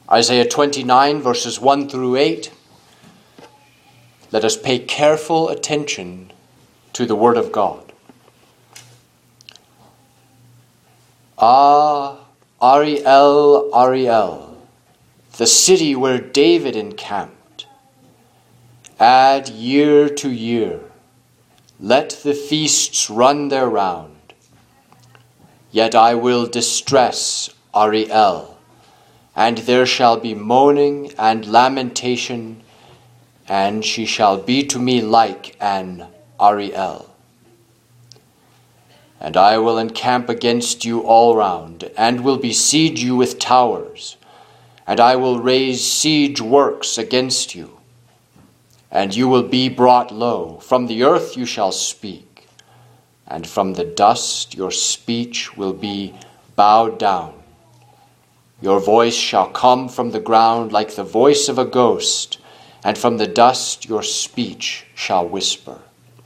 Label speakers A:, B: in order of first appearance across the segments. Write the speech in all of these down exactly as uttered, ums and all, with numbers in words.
A: Isaiah twenty-nine, verses one through eight. Let us pay careful attention to the word of God. Ah, Ariel, Ariel, the city where David encamped. Add year to year, let the feasts run their round. Yet I will distress Ariel, and there shall be moaning and lamentation, and she shall be to me like an Ariel. And I will encamp against you all round, and will besiege you with towers, and I will raise siege works against you. And you will be brought low, from the earth you shall speak, and from the dust your speech will be bowed down. Your voice shall come from the ground like the voice of a ghost, and from the dust your speech shall whisper.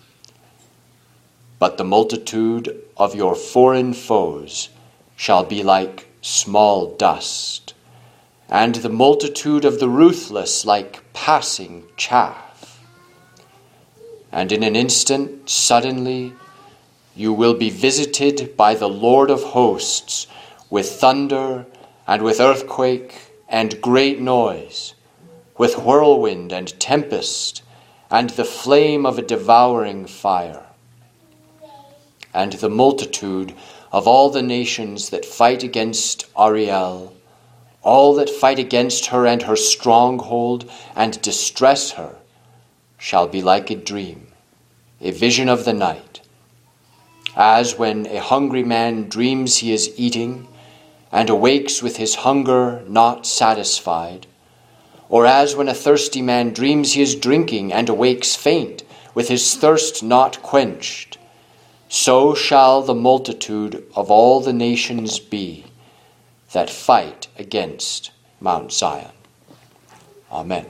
A: But the multitude of your foreign foes shall be like small dust, and the multitude of the ruthless like passing chaff. And in an instant, suddenly, you will be visited by the Lord of hosts with thunder and with earthquake and great noise, with whirlwind and tempest and the flame of a devouring fire. And the multitude of all the nations that fight against Ariel, all that fight against her and her stronghold and distress her, shall be like a dream, a vision of the night. As when a hungry man dreams he is eating, and awakes with his hunger not satisfied, or as when a thirsty man dreams he is drinking, and awakes faint, with his thirst not quenched, so shall the multitude of all the nations be that fight against Mount Zion. Amen.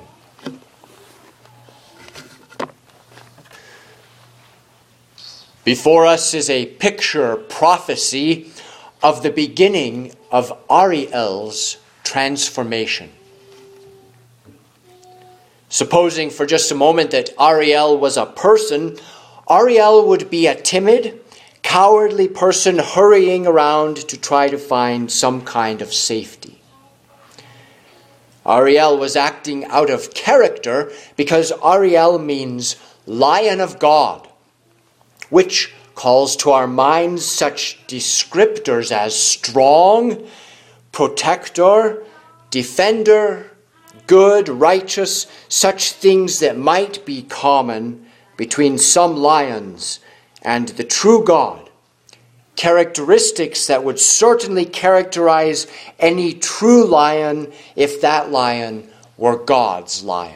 A: Before us is a picture prophecy of the beginning of Ariel's transformation. Supposing for just a moment that Ariel was a person, Ariel would be a timid, cowardly person hurrying around to try to find some kind of safety. Ariel was acting out of character because Ariel means Lion of God, which calls to our minds such descriptors as strong, protector, defender, good, righteous, such things that might be common between some lions and the true God, characteristics that would certainly characterize any true lion if that lion were God's lion.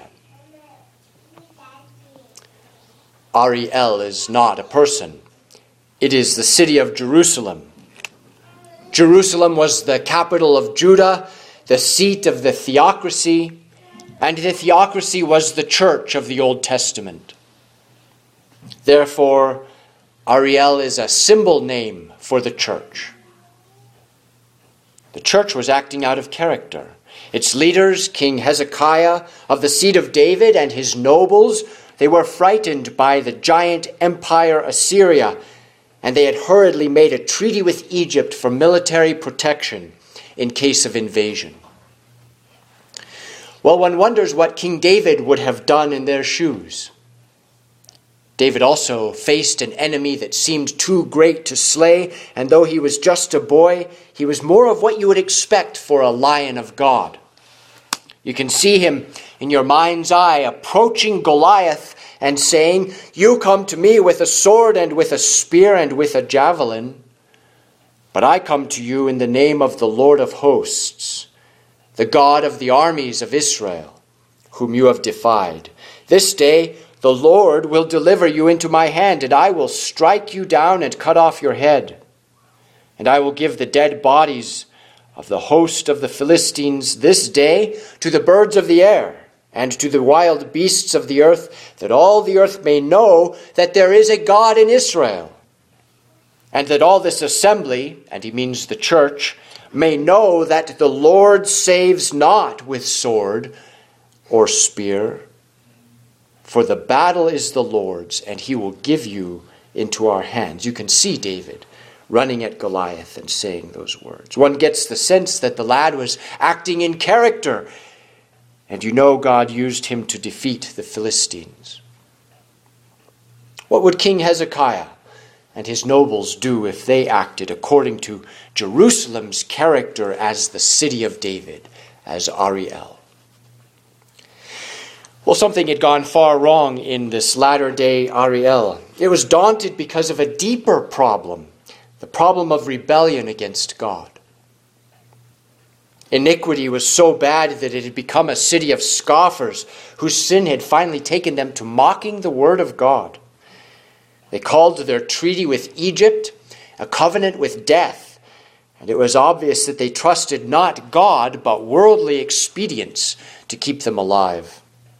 A: Ariel is not a person. It is the city of Jerusalem. Jerusalem was the capital of Judah, the seat of the theocracy, and the theocracy was the church of the Old Testament. Therefore, Ariel is a symbol name for the church. The church was acting out of character. Its leaders, King Hezekiah of the seed of David, and his nobles, they were frightened by the giant empire Assyria, and they had hurriedly made a treaty with Egypt for military protection in case of invasion. Well, one wonders what King David would have done in their shoes. David also faced an enemy that seemed too great to slay, and though he was just a boy, he was more of what you would expect for a lion of God. You can see him in your mind's eye approaching Goliath and saying, "You come to me with a sword and with a spear and with a javelin, but I come to you in the name of the Lord of hosts, the God of the armies of Israel, whom you have defied. This day the Lord will deliver you into my hand, and I will strike you down and cut off your head. And I will give the dead bodies of the host of the Philistines this day to the birds of the air and to the wild beasts of the earth, that all the earth may know that there is a God in Israel, and that all this assembly," and he means the church, may know that the Lord saves not with sword or spear, for the battle is the Lord's, and he will give you into our hands. You can see David running at Goliath and saying those words. One gets the sense that the lad was acting in character, and you know God used him to defeat the Philistines. What would King Hezekiah and his nobles do if they acted according to Jerusalem's character as the city of David, as Ariel? Well, something had gone far wrong in this latter-day Ariel. It was daunted because of a deeper problem, the problem of rebellion against God. Iniquity was so bad that it had become a city of scoffers whose sin had finally taken them to mocking the word of God. They called their treaty with Egypt a covenant with death, and it was obvious that they trusted not God but worldly expedients to keep them alive.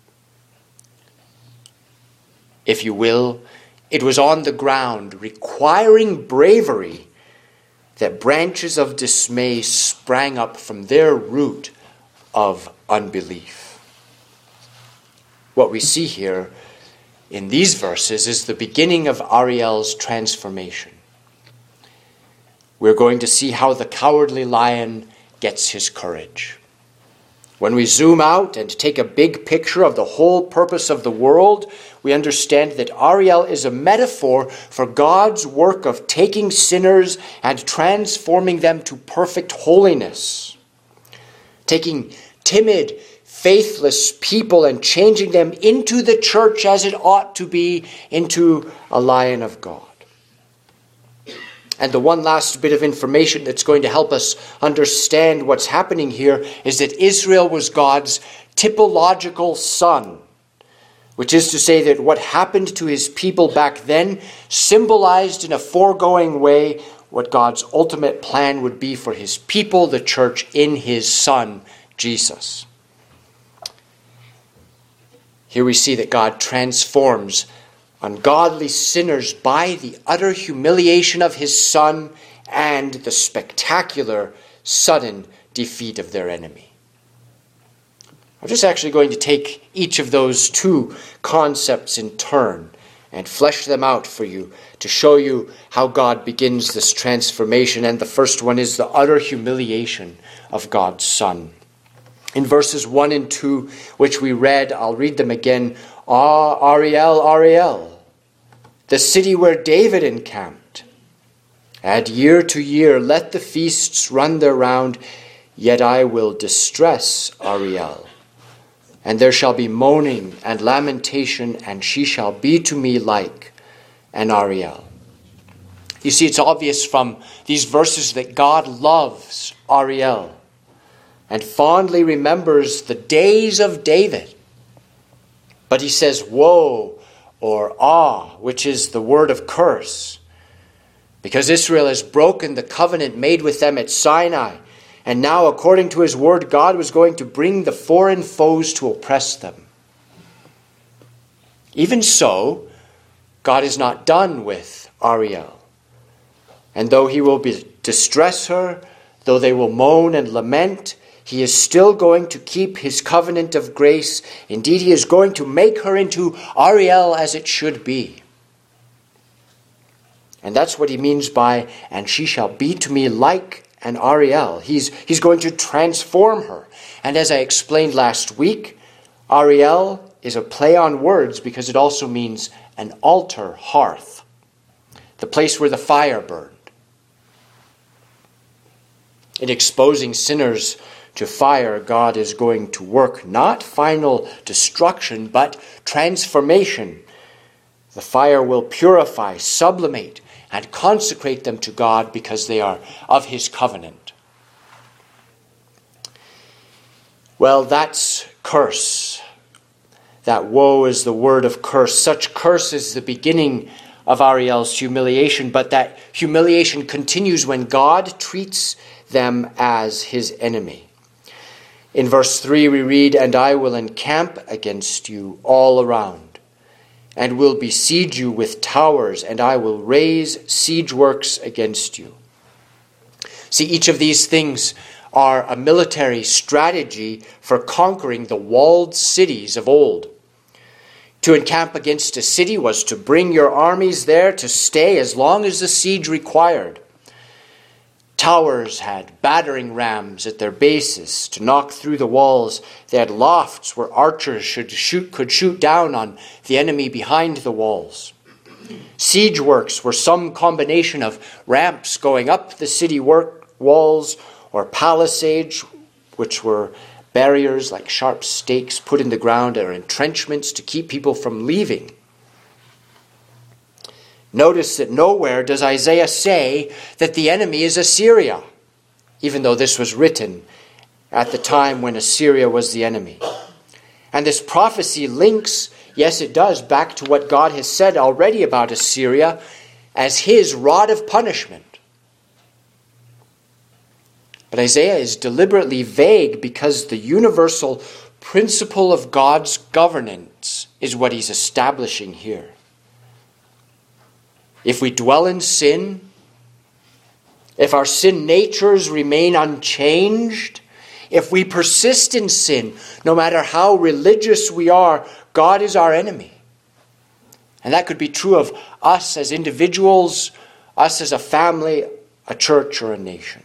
A: If you will, it was on the ground, requiring bravery, that branches of dismay sprang up from their root of unbelief. What we see here in these verses is the beginning of Ariel's transformation. We're going to see how the cowardly lion gets his courage. When we zoom out and take a big picture of the whole purpose of the world, we understand that Ariel is a metaphor for God's work of taking sinners and transforming them to perfect holiness. Taking timid, faithless people and changing them into the church as it ought to be, into a lion of God. And the one last bit of information that's going to help us understand what's happening here is that Israel was God's typological son, which is to say that what happened to his people back then symbolized in a foregoing way what God's ultimate plan would be for his people, the church, in his Son, Jesus. Here we see that God transforms ungodly sinners by the utter humiliation of his Son and the spectacular, sudden defeat of their enemy. I'm just actually going to take each of those two concepts in turn and flesh them out for you to show you how God begins this transformation. And the first one is the utter humiliation of God's Son. In verses one and two, which we read, I'll read them again. Ah, Ariel, Ariel, the city where David encamped. Add year to year, let the feasts run their round, yet I will distress Ariel. And there shall be moaning and lamentation, and she shall be to me like an Ariel. You see, it's obvious from these verses that God loves Ariel and fondly remembers the days of David. But he says, woe, or ah, which is the word of curse, because Israel has broken the covenant made with them at Sinai. And now, according to his word, God was going to bring the foreign foes to oppress them. Even so, God is not done with Ariel. And though he will be, distress her, though they will moan and lament, he is still going to keep his covenant of grace. Indeed, he is going to make her into Ariel as it should be. And that's what he means by, and she shall be to me like an Ariel. He's, he's going to transform her. And as I explained last week, Ariel is a play on words because it also means an altar hearth, the place where the fire burned. In exposing sinners to fire, God is going to work not final destruction, but transformation. The fire will purify, sublimate, and consecrate them to God because they are of his covenant. Well, that's curse. That woe is the word of curse. Such curse is the beginning of Ariel's humiliation, but that humiliation continues when God treats them as his enemy. In verse three we read, and I will encamp against you all around, and will besiege you with towers, and I will raise siege works against you. See, each of these things are a military strategy for conquering the walled cities of old. To encamp against a city was to bring your armies there to stay as long as the siege required. Towers had battering rams at their bases to knock through the walls. They had lofts where archers should shoot, could shoot down on the enemy behind the walls. Siege works were some combination of ramps going up the city work walls or palisades, which were barriers like sharp stakes put in the ground, or entrenchments to keep people from leaving. Notice that nowhere does Isaiah say that the enemy is Assyria, even though this was written at the time when Assyria was the enemy. And this prophecy links, yes it does, back to what God has said already about Assyria as his rod of punishment. But Isaiah is deliberately vague because the universal principle of God's governance is what he's establishing here. If we dwell in sin, if our sin natures remain unchanged, if we persist in sin, no matter how religious we are, God is our enemy. And that could be true of us as individuals, us as a family, a church, or a nation.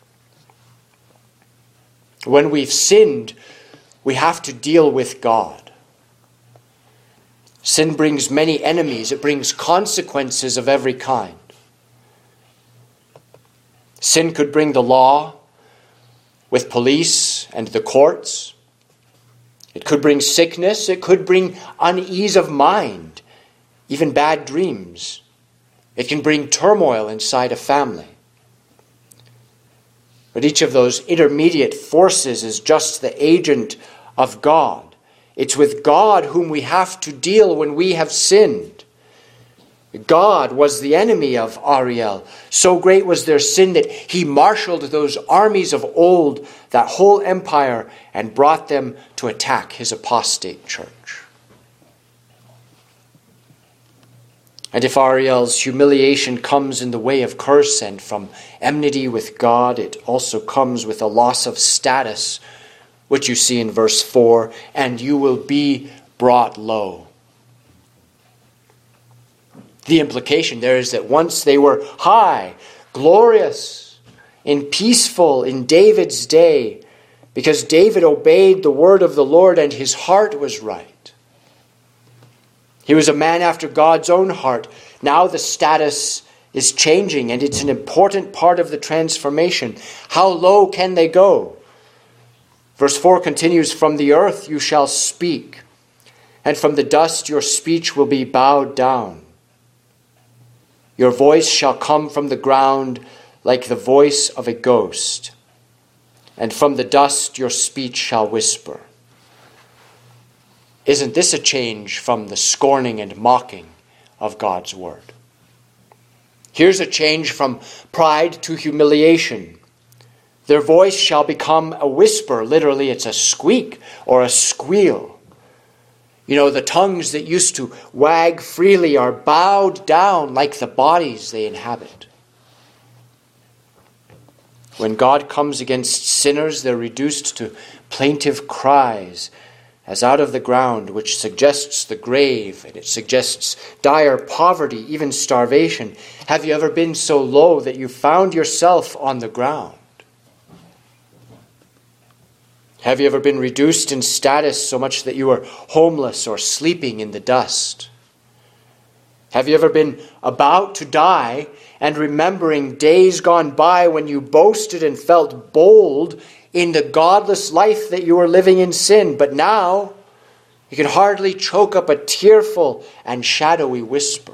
A: When we've sinned, we have to deal with God. Sin brings many enemies. It brings consequences of every kind. Sin could bring the law with police and the courts. It could bring sickness. It could bring unease of mind, even bad dreams. It can bring turmoil inside a family. But each of those intermediate forces is just the agent of God. It's with God whom we have to deal when we have sinned. God was the enemy of Ariel. So great was their sin that he marshaled those armies of old, that whole empire, and brought them to attack his apostate church. And if Ariel's humiliation comes in the way of curse and from enmity with God, it also comes with a loss of status, which you see in verse four, and you will be brought low. The implication there is that once they were high, glorious, and peaceful in David's day, because David obeyed the word of the Lord and his heart was right. He was a man after God's own heart. Now the status is changing, and it's an important part of the transformation. How low can they go? Verse four continues, "From the earth you shall speak, and from the dust your speech will be bowed down. Your voice shall come from the ground like the voice of a ghost, and from the dust your speech shall whisper." Isn't this a change from the scorning and mocking of God's word? Here's a change from pride to humiliation. Their voice shall become a whisper. Literally, it's a squeak or a squeal. You know, the tongues that used to wag freely are bowed down like the bodies they inhabit. When God comes against sinners, they're reduced to plaintive cries as out of the ground, which suggests the grave, and it suggests dire poverty, even starvation. Have you ever been so low that you found yourself on the ground? Have you ever been reduced in status so much that you were homeless or sleeping in the dust? Have you ever been about to die and remembering days gone by when you boasted and felt bold in the godless life that you were living in sin, but now you can hardly choke up a tearful and shadowy whisper?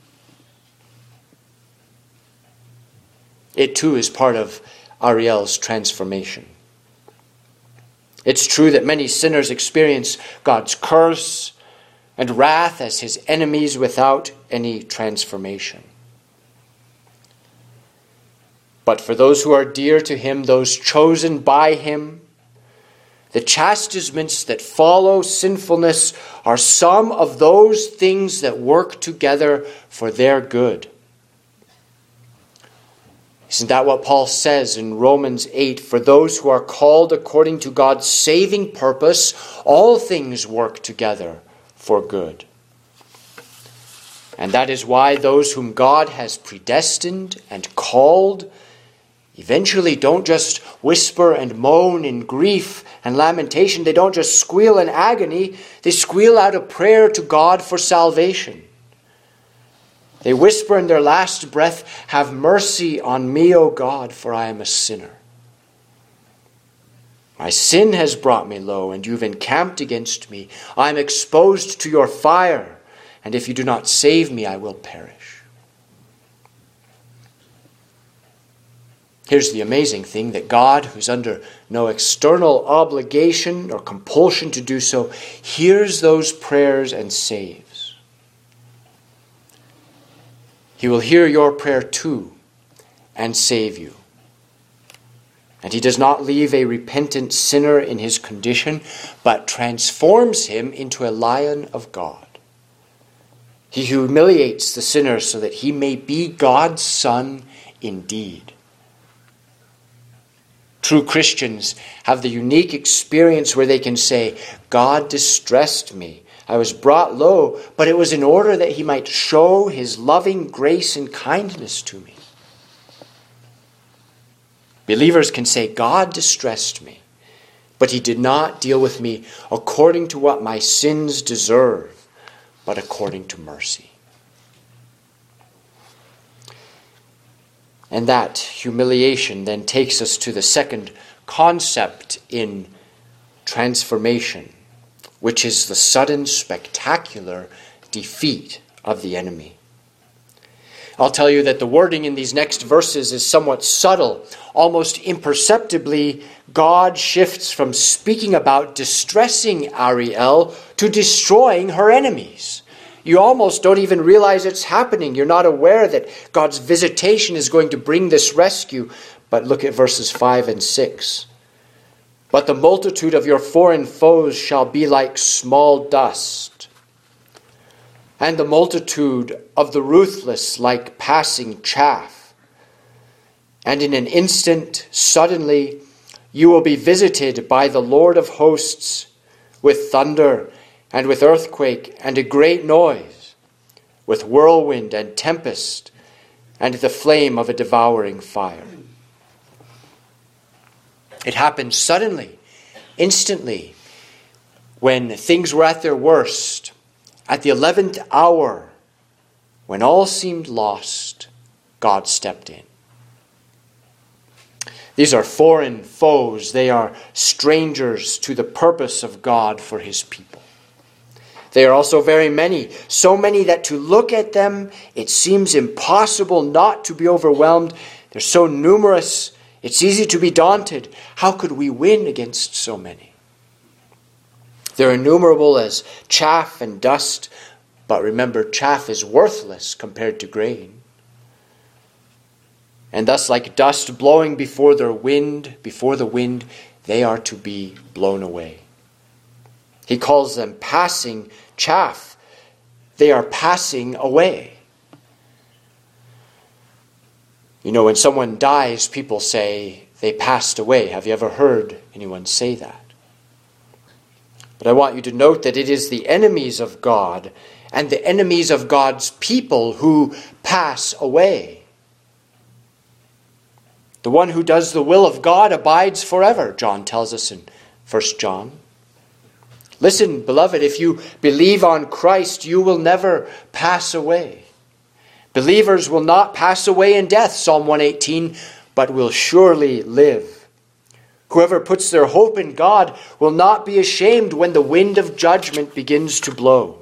A: It too is part of Ariel's transformation. It's true that many sinners experience God's curse and wrath as his enemies without any transformation. But for those who are dear to him, those chosen by him, the chastisements that follow sinfulness are some of those things that work together for their good. Isn't that what Paul says in Romans eight? For those who are called according to God's saving purpose, all things work together for good. And that is why those whom God has predestined and called eventually don't just whisper and moan in grief and lamentation. They don't just squeal in agony. They squeal out a prayer to God for salvation. They whisper in their last breath, have mercy on me, O God, for I am a sinner. My sin has brought me low, and you've encamped against me. I am exposed to your fire, and if you do not save me, I will perish. Here's the amazing thing, that God, who's under no external obligation or compulsion to do so, hears those prayers and saves. He will hear your prayer too and save you. And he does not leave a repentant sinner in his condition, but transforms him into a lion of God. He humiliates the sinner so that he may be God's son indeed. True Christians have the unique experience where they can say, God distressed me. I was brought low, but it was in order that he might show his loving grace and kindness to me. Believers can say, God distressed me, but he did not deal with me according to what my sins deserve, but according to mercy. And that humiliation then takes us to the second concept in transformation, which is the sudden, spectacular defeat of the enemy. I'll tell you that the wording in these next verses is somewhat subtle. Almost imperceptibly, God shifts from speaking about distressing Ariel to destroying her enemies. You almost don't even realize it's happening. You're not aware that God's visitation is going to bring this rescue. But look at verses five and six. But the multitude of your foreign foes shall be like small dust, and the multitude of the ruthless like passing chaff. And in an instant, suddenly, you will be visited by the Lord of hosts with thunder and with earthquake and a great noise, with whirlwind and tempest and the flame of a devouring fire. It happened suddenly, instantly, when things were at their worst. At the eleventh hour, when all seemed lost, God stepped in. These are foreign foes. They are strangers to the purpose of God for his people. They are also very many, so many that to look at them, it seems impossible not to be overwhelmed. They're so numerous, it's easy to be daunted. How could we win against so many? They're innumerable as chaff and dust, but remember, chaff is worthless compared to grain. And thus, like dust blowing before their wind, before the wind, they are to be blown away. He calls them passing chaff. They are passing away. You know, when someone dies, people say they passed away. Have you ever heard anyone say that? But I want you to note that it is the enemies of God and the enemies of God's people who pass away. The one who does the will of God abides forever, John tells us in First John. Listen, beloved, if you believe on Christ, you will never pass away. Believers will not pass away in death, Psalm one eighteen, but will surely live. Whoever puts their hope in God will not be ashamed when the wind of judgment begins to blow.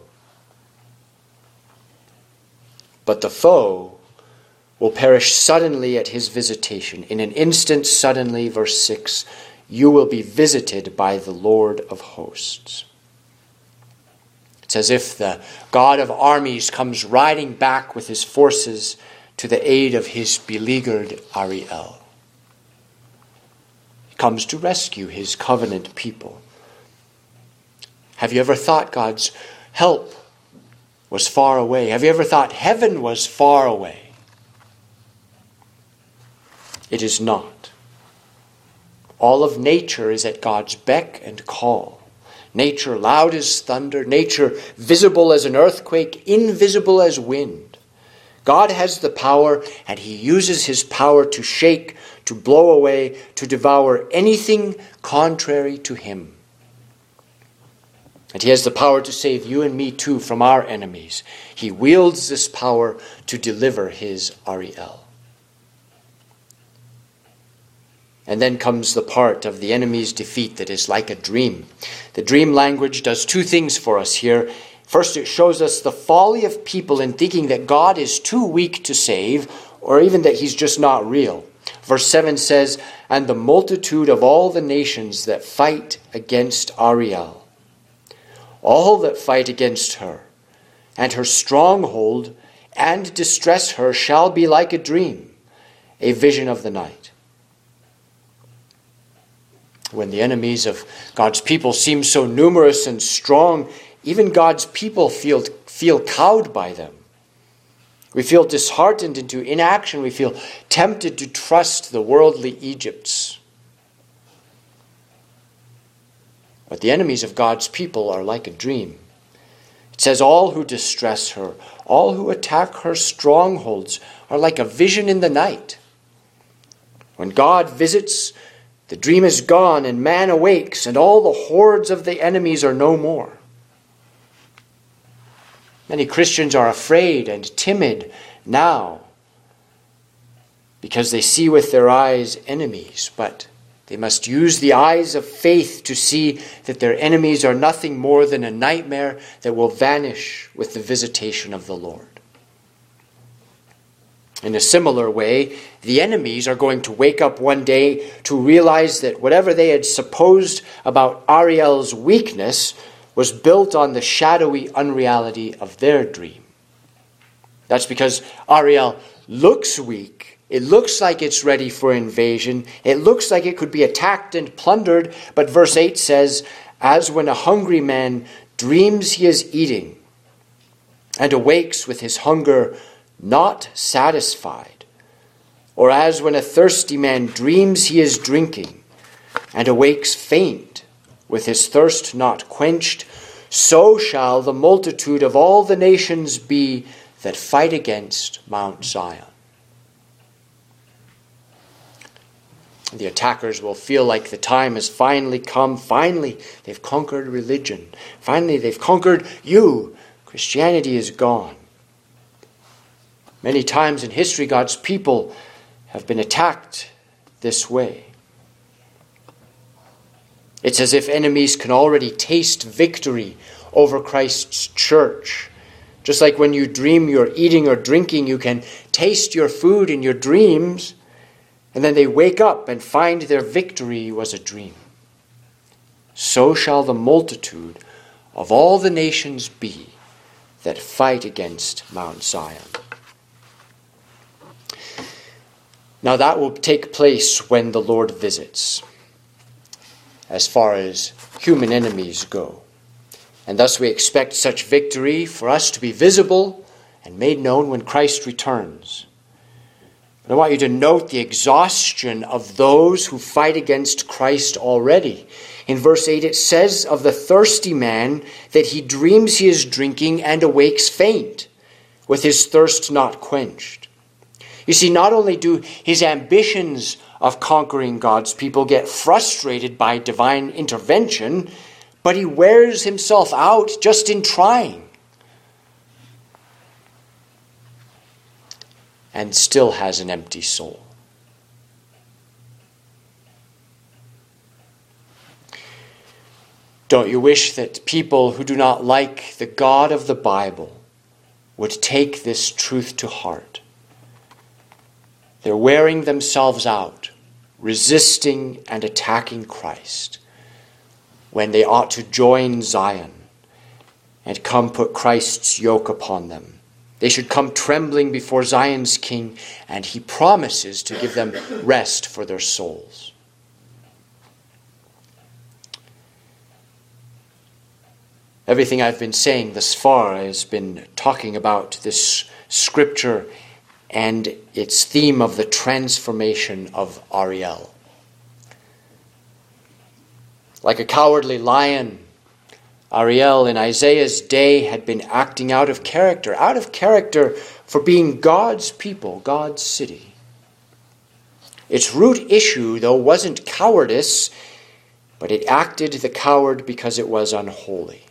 A: But the foe will perish suddenly at his visitation. In an instant, suddenly, verse six, you will be visited by the Lord of hosts. It's as if the God of armies comes riding back with his forces to the aid of his beleaguered Ariel. He comes to rescue his covenant people. Have you ever thought God's help was far away? Have you ever thought heaven was far away? It is not. All of nature is at God's beck and call. Nature loud as thunder, nature visible as an earthquake, invisible as wind. God has the power, and he uses his power to shake, to blow away, to devour anything contrary to him. And he has the power to save you and me too from our enemies. He wields this power to deliver his Ariel. And then comes the part of the enemy's defeat that is like a dream. The dream language does two things for us here. First, it shows us the folly of people in thinking that God is too weak to save, or even that he's just not real. Verse seven says, "And the multitude of all the nations that fight against Ariel, all that fight against her, and her stronghold, and distress her, shall be like a dream, a vision of the night." When the enemies of God's people seem so numerous and strong, even God's people feel, feel cowed by them. We feel disheartened into inaction. We feel tempted to trust the worldly Egypts. But the enemies of God's people are like a dream. It says, all who distress her, all who attack her strongholds, are like a vision in the night. When God visits, the dream is gone, and man awakes, and all the hordes of the enemies are no more. Many Christians are afraid and timid now because they see with their eyes enemies, but they must use the eyes of faith to see that their enemies are nothing more than a nightmare that will vanish with the visitation of the Lord. In a similar way, the enemies are going to wake up one day to realize that whatever they had supposed about Ariel's weakness was built on the shadowy unreality of their dream. That's because Ariel looks weak. It looks like it's ready for invasion. It looks like it could be attacked and plundered. But verse eight says, "As when a hungry man dreams he is eating, and awakes with his hunger not satisfied, or as when a thirsty man dreams he is drinking, and awakes faint, with his thirst not quenched, so shall the multitude of all the nations be that fight against Mount Zion." The attackers will feel like the time has finally come. Finally, they've conquered religion. Finally, they've conquered you. Christianity is gone. Many times in history, God's people have been attacked this way. It's as if enemies can already taste victory over Christ's church. Just like when you dream you're eating or drinking, you can taste your food in your dreams, and then they wake up and find their victory was a dream. So shall the multitude of all the nations be that fight against Mount Zion. Now that will take place when the Lord visits, as far as human enemies go. And thus we expect such victory for us to be visible and made known when Christ returns. But I want you to note the exhaustion of those who fight against Christ already. In verse eight it says of the thirsty man that he dreams he is drinking and awakes faint, with his thirst not quenched. You see, not only do his ambitions of conquering God's people get frustrated by divine intervention, but he wears himself out just in trying, and still has an empty soul. Don't you wish that people who do not like the God of the Bible would take this truth to heart? They're wearing themselves out, resisting and attacking Christ, when they ought to join Zion and come put Christ's yoke upon them. They should come trembling before Zion's King, and he promises to give them rest for their souls. Everything I've been saying thus far has been talking about this scripture and its theme of the transformation of Ariel. Like a cowardly lion, Ariel in Isaiah's day had been acting out of character, out of character for being God's people, God's city. Its root issue, though, wasn't cowardice, but it acted the coward because it was unholy.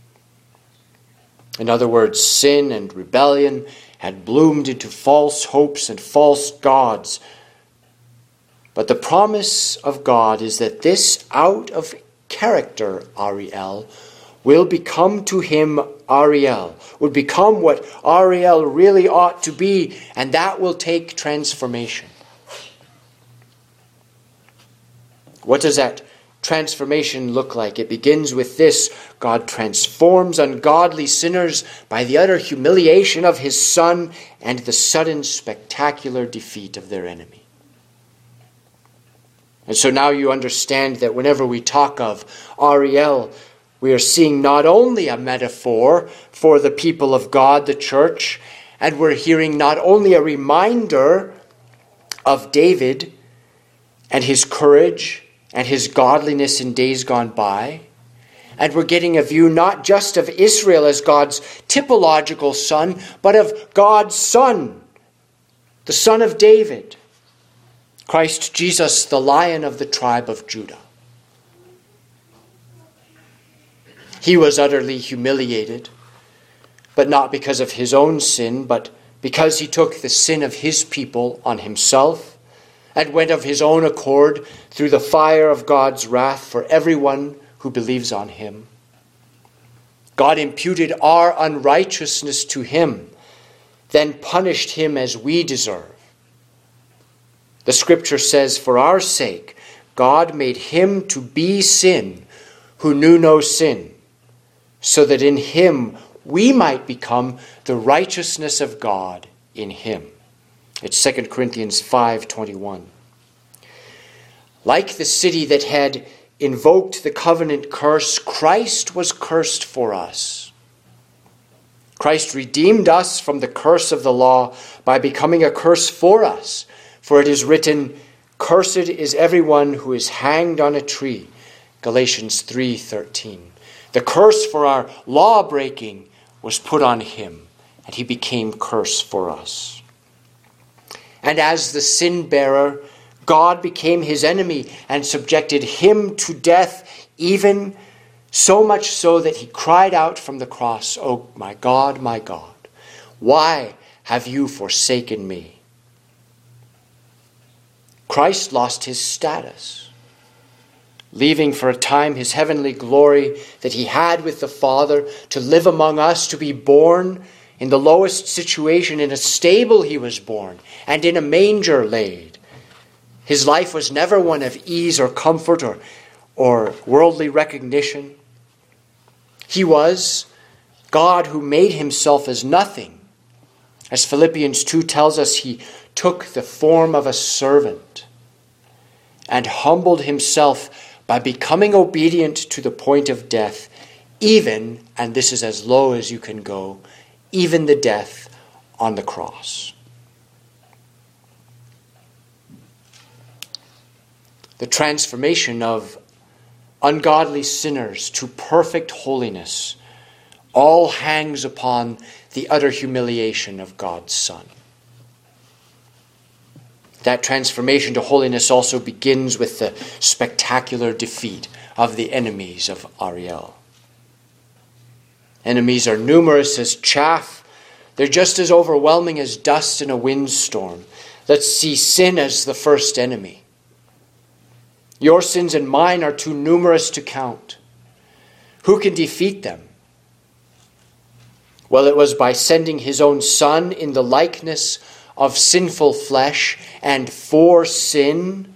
A: In other words, sin and rebellion had bloomed into false hopes and false gods. But the promise of God is that this out of character Ariel will become to him Ariel, would become what Ariel really ought to be, and that will take transformation. What does that transformation look like? It begins with this: God transforms ungodly sinners by the utter humiliation of his Son and the sudden spectacular defeat of their enemy. And so now you understand that whenever we talk of Ariel, we are seeing not only a metaphor for the people of God, the church, and we're hearing not only a reminder of David and his courage and his godliness in days gone by, and we're getting a view not just of Israel as God's typological son, but of God's Son, the Son of David, Christ Jesus, the Lion of the tribe of Judah. He was utterly humiliated, but not because of his own sin, but because he took the sin of his people on himself and went of his own accord through the fire of God's wrath for everyone who believes on him. God imputed our unrighteousness to him, then punished him as we deserve. The scripture says, for our sake, God made him to be sin who knew no sin, so that in him we might become the righteousness of God in him. It's Second Corinthians five twenty-one. Like the city that had invoked the covenant curse, Christ was cursed for us. Christ redeemed us from the curse of the law by becoming a curse for us. For it is written, cursed is everyone who is hanged on a tree. Galatians three thirteen. The curse for our law breaking was put on him, and he became curse for us. And as the sin bearer, God became his enemy and subjected him to death, even so much so that he cried out from the cross, "Oh my God, my God, why have you forsaken me?" Christ lost his status, leaving for a time his heavenly glory that he had with the Father to live among us, to be born in the lowest situation. In a stable he was born, and in a manger laid. His life was never one of ease or comfort or, or worldly recognition. He was God who made himself as nothing. As Philippians two tells us, he took the form of a servant and humbled himself by becoming obedient to the point of death, even, and this is as low as you can go, even the death on the cross. The transformation of ungodly sinners to perfect holiness all hangs upon the utter humiliation of God's Son. That transformation to holiness also begins with the spectacular defeat of the enemies of Ariel. Enemies are numerous as chaff. They're just as overwhelming as dust in a windstorm. Let's see sin as the first enemy. Your sins and mine are too numerous to count. Who can defeat them? Well, it was by sending his own Son in the likeness of sinful flesh, and for sin,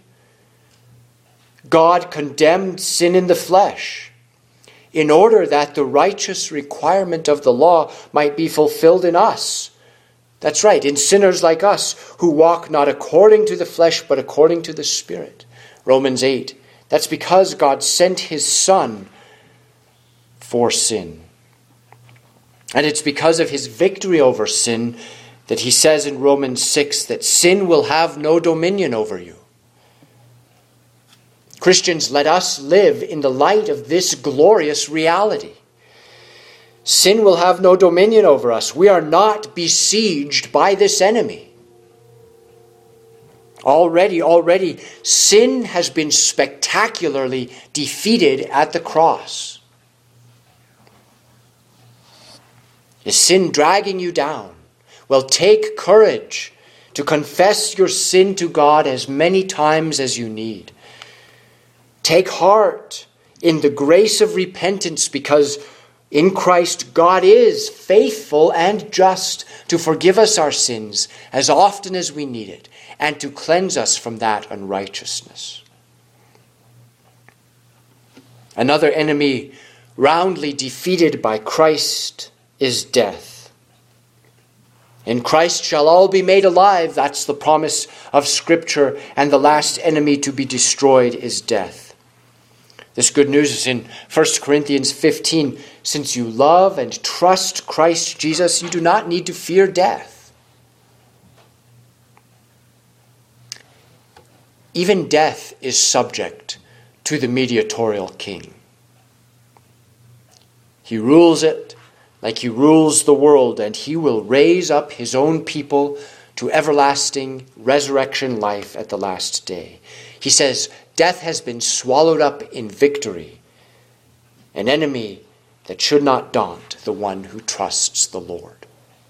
A: God condemned sin in the flesh, in order that the righteous requirement of the law might be fulfilled in us. That's right, in sinners like us, who walk not according to the flesh, but according to the Spirit. Romans eight. That's because God sent his Son for sin. And it's because of his victory over sin that he says in Romans six that sin will have no dominion over you. Christians, let us live in the light of this glorious reality. Sin will have no dominion over us. We are not besieged by this enemy. Already, already, sin has been spectacularly defeated at the cross. Is sin dragging you down? Well, take courage to confess your sin to God as many times as you need. Take heart in the grace of repentance, because in Christ God is faithful and just to forgive us our sins as often as we need it, and to cleanse us from that unrighteousness. Another enemy roundly defeated by Christ is death. In Christ shall all be made alive. That's the promise of Scripture. And the last enemy to be destroyed is death. This good news is in First Corinthians fifteen. Since you love and trust Christ Jesus, you do not need to fear death. Even death is subject to the mediatorial king. He rules it like he rules the world, and he will raise up his own people to everlasting resurrection life at the last day. He says, death has been swallowed up in victory, an enemy that should not daunt the one who trusts the Lord.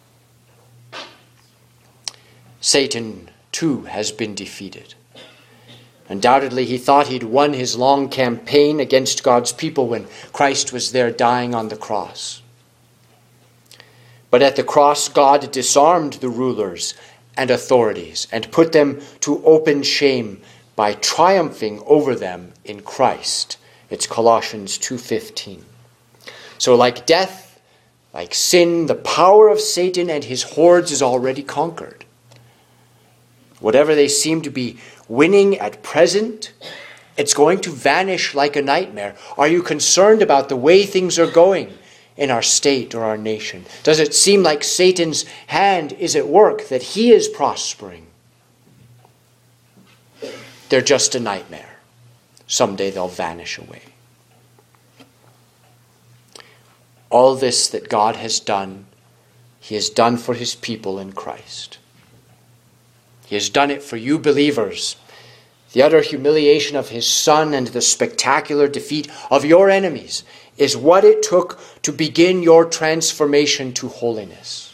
A: Satan, too, has been defeated. Undoubtedly, he thought he'd won his long campaign against God's people when Christ was there dying on the cross. But at the cross, God disarmed the rulers and authorities and put them to open shame by triumphing over them in Christ. It's Colossians two fifteen. So like death, like sin, the power of Satan and his hordes is already conquered. Whatever they seem to be winning at present, it's going to vanish like a nightmare. Are you concerned about the way things are going in our state or our nation? Does it seem like Satan's hand is at work, that he is prospering? They're just a nightmare. Someday they'll vanish away. All this that God has done, he has done for his people in Christ. He has done it for you believers. The utter humiliation of his Son and the spectacular defeat of your enemies is what it took to begin your transformation to holiness.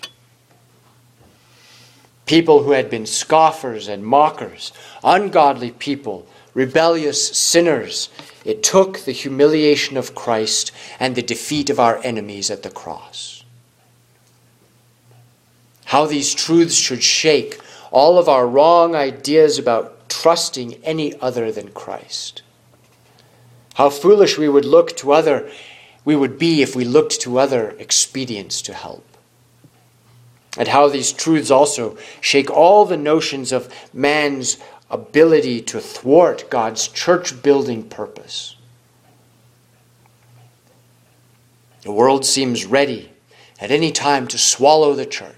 A: People who had been scoffers and mockers, ungodly people, rebellious sinners, it took the humiliation of Christ and the defeat of our enemies at the cross. How these truths should shake all of our wrong ideas about trusting any other than Christ. How foolish we would look to other, we would be if we looked to other expedients to help. And how these truths also shake all the notions of man's ability to thwart God's church-building purpose. The world seems ready at any time to swallow the church.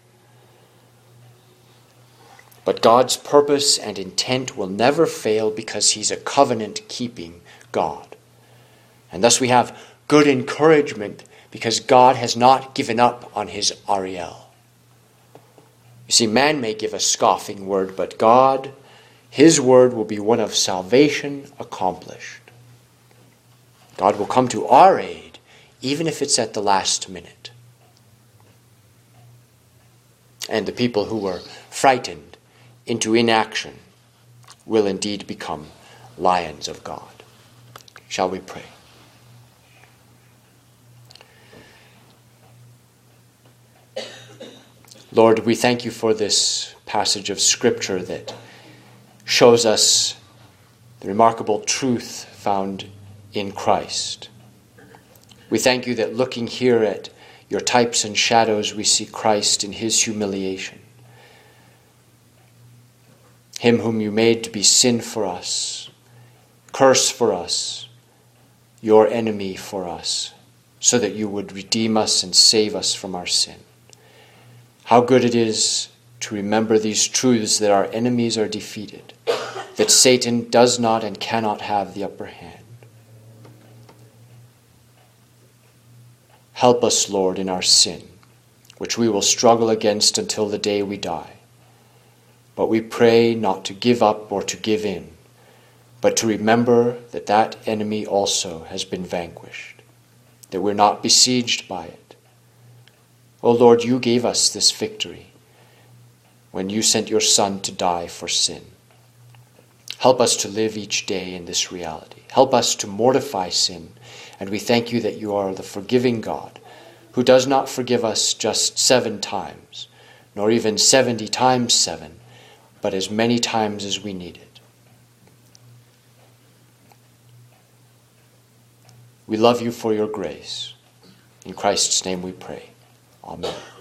A: But God's purpose and intent will never fail because he's a covenant-keeping God. And thus we have good encouragement because God has not given up on his Ariel. You see, man may give a scoffing word, but God, his word will be one of salvation accomplished. God will come to our aid, even if it's at the last minute. And the people who were frightened into inaction will indeed become lions of God. Shall we pray? Lord, we thank you for this passage of Scripture that shows us the remarkable truth found in Christ. We thank you that looking here at your types and shadows, we see Christ in his humiliation. Him whom you made to be sin for us, curse for us, your enemy for us, so that you would redeem us and save us from our sin. How good it is to remember these truths, that our enemies are defeated, that Satan does not and cannot have the upper hand. Help us, Lord, in our sin, which we will struggle against until the day we die. But we pray not to give up or to give in, but to remember that that enemy also has been vanquished, that we're not besieged by it. O Lord, you gave us this victory when you sent your Son to die for sin. Help us to live each day in this reality. Help us to mortify sin. And we thank you that you are the forgiving God, who does not forgive us just seven times, nor even seventy times seven, but as many times as we need it. We love you for your grace. In Christ's name we pray. Amen.